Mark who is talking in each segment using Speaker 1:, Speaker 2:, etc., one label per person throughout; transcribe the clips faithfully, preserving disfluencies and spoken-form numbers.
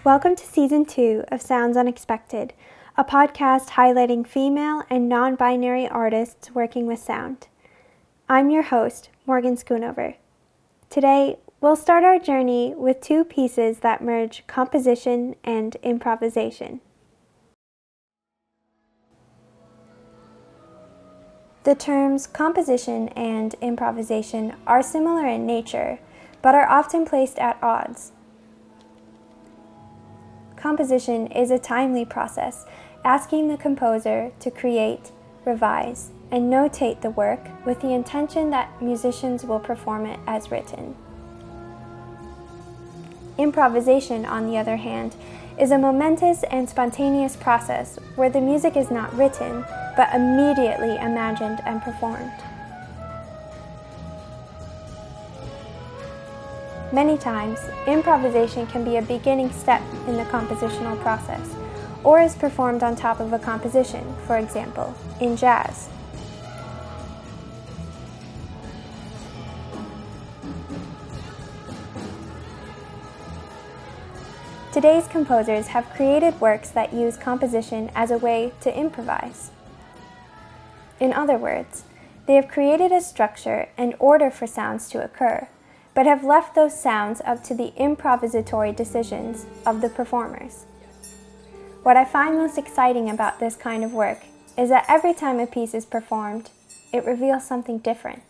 Speaker 1: Welcome to Season two of Sounds Unexpected, a podcast highlighting female and non-binary artists working with sound. I'm your host, Morgan Schoonover. Today, we'll start our journey with two pieces that merge composition and improvisation. The terms composition and improvisation are similar in nature, but are often placed at odds. Composition is a timely process, asking the composer to create, revise, and notate the work with the intention that musicians will perform it as written. Improvisation, on the other hand, is a momentous and spontaneous process where the music is not written, but immediately imagined and performed. Many times, improvisation can be a beginning step in the compositional process, or is performed on top of a composition, for example, in jazz. Today's composers have created works that use composition as a way to improvise. In other words, they have created a structure and order for sounds to occur, but have left those sounds up to the improvisatory decisions of the performers. What I find most exciting about this kind of work is that every time a piece is performed, it reveals something different.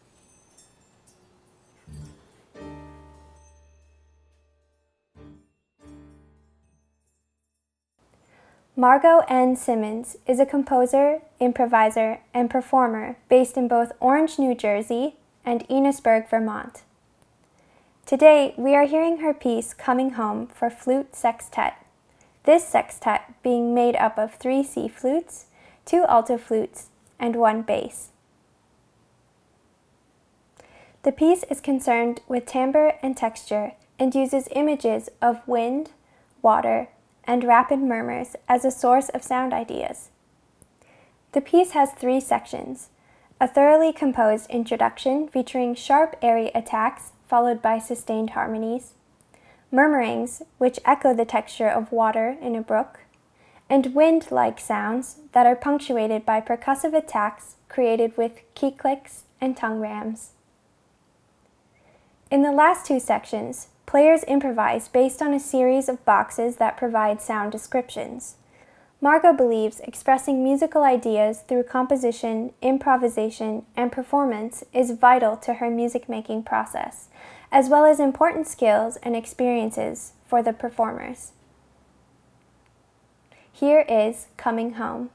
Speaker 1: Margot N. Simmons is a composer, improviser, and performer based in both Orange, New Jersey and Enosburg, Vermont. Today, we are hearing her piece Coming Home for Flute Sextet, this sextet being made up of three C flutes, two alto flutes, and one bass. The piece is concerned with timbre and texture and uses images of wind, water, and rapid murmurs as a source of sound ideas. The piece has three sections: a thoroughly composed introduction featuring sharp, airy attacks followed by sustained harmonies, murmurings which echo the texture of water in a brook, and wind-like sounds that are punctuated by percussive attacks created with key clicks and tongue rams. In the last two sections, players improvise based on a series of boxes that provide sound descriptions. Margot believes expressing musical ideas through composition, improvisation, and performance is vital to her music-making process, as well as important skills and experiences for the performers. Here is Coming Home.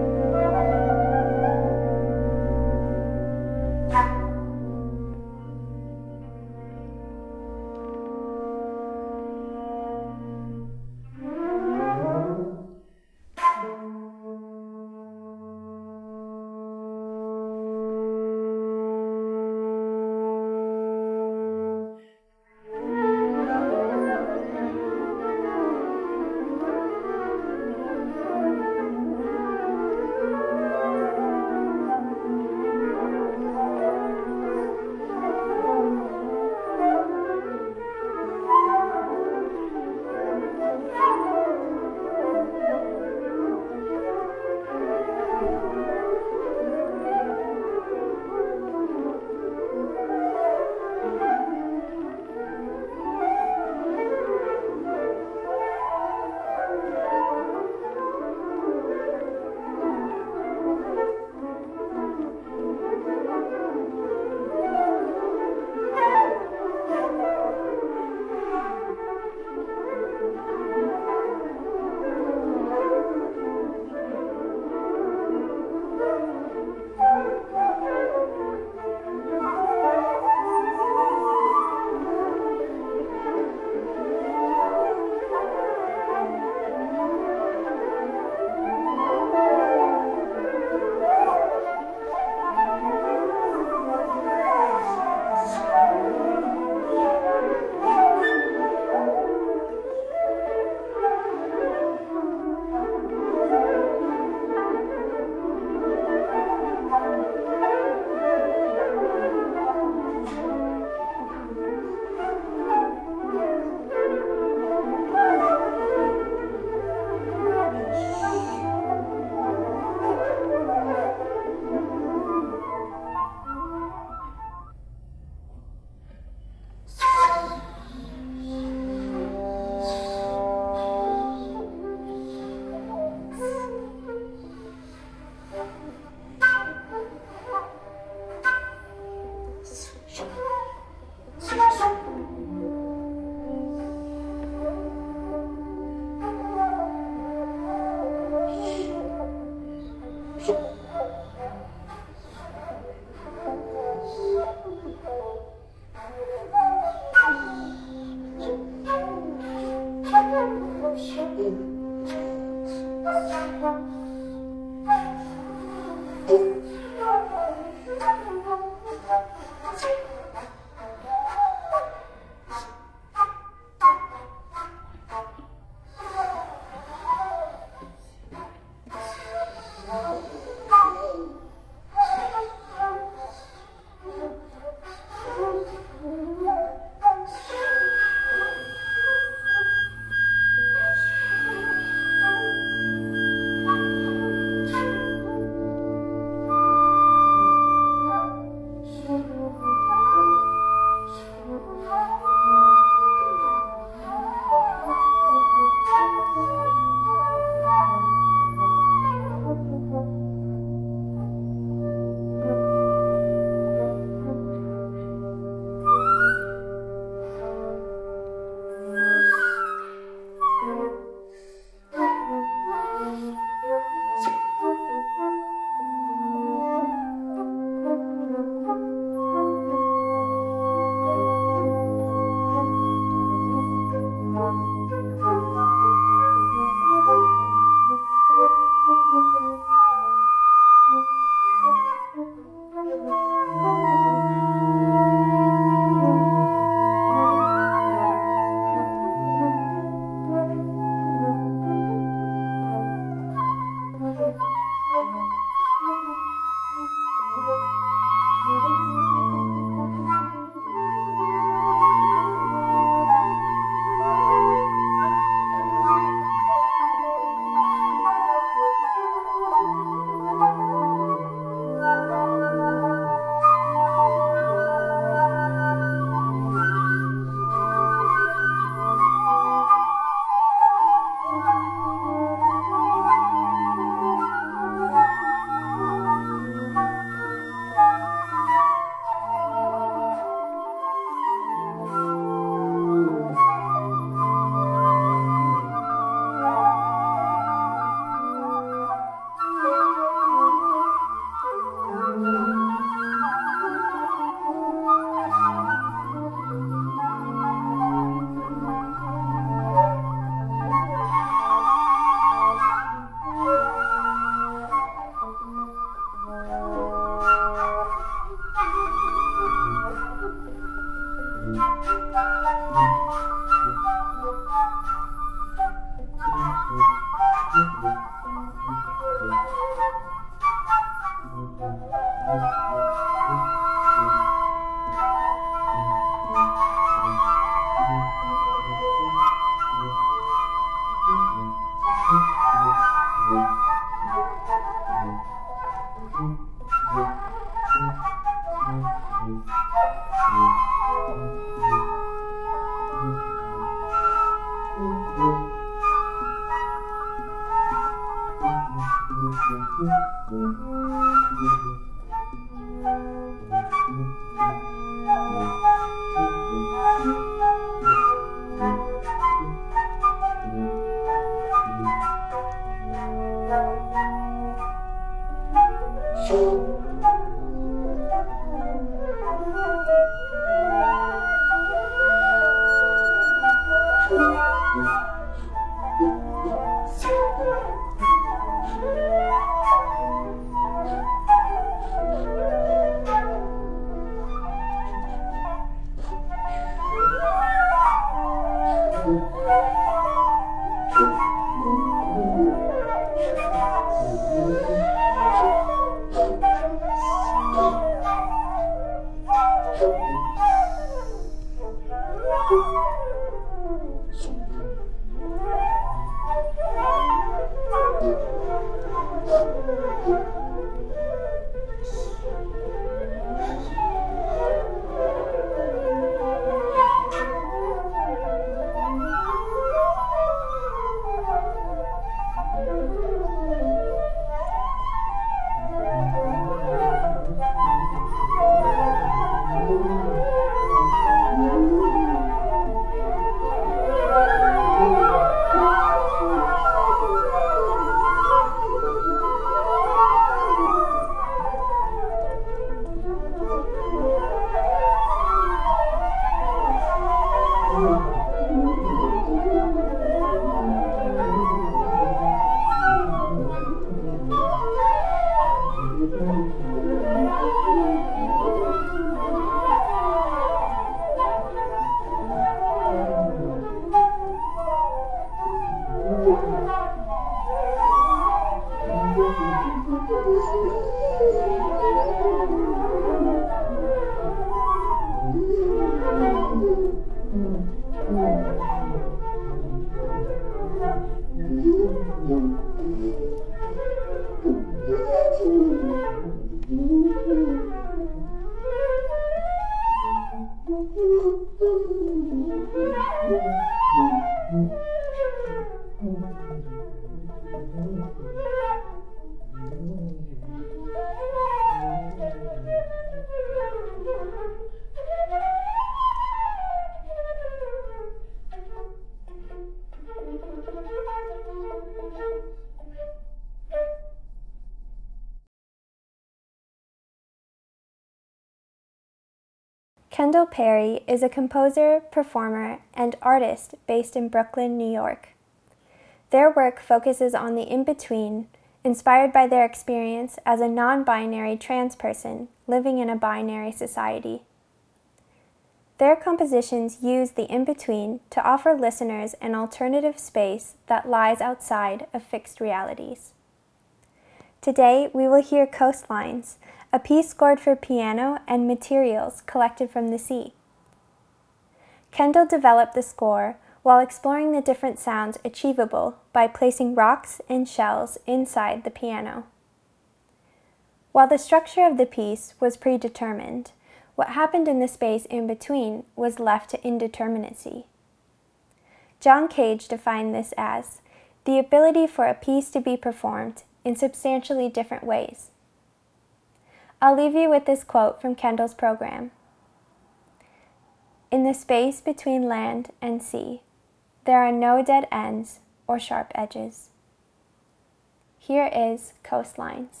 Speaker 1: Kendall Perry is a composer, performer, and artist based in Brooklyn, New York. Their work focuses on the in-between, inspired by their experience as a non-binary trans person living in a binary society. Their compositions use the in-between to offer listeners an alternative space that lies outside of fixed realities. Today, we will hear Coastlines, a piece scored for piano and materials collected from the sea. Kendall developed the score while exploring the different sounds achievable by placing rocks and shells inside the piano. While the structure of the piece was predetermined, what happened in the space in between was left to indeterminacy. John Cage defined this as the ability for a piece to be performed in substantially different ways. I'll leave you with this quote from Kendall's program. In the space between land and sea, there are no dead ends or sharp edges. Here is Coastlines.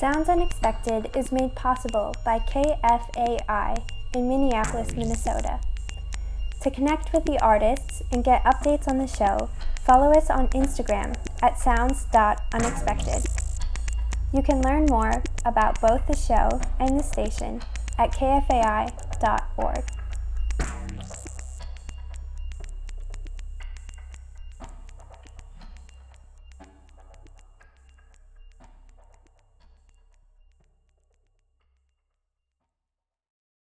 Speaker 1: Sounds Unexpected is made possible by K F A I in Minneapolis, Minnesota. To connect with the artists and get updates on the show, follow us on Instagram at sounds dot unexpected. You can learn more about both the show and the station at k f a i dot org.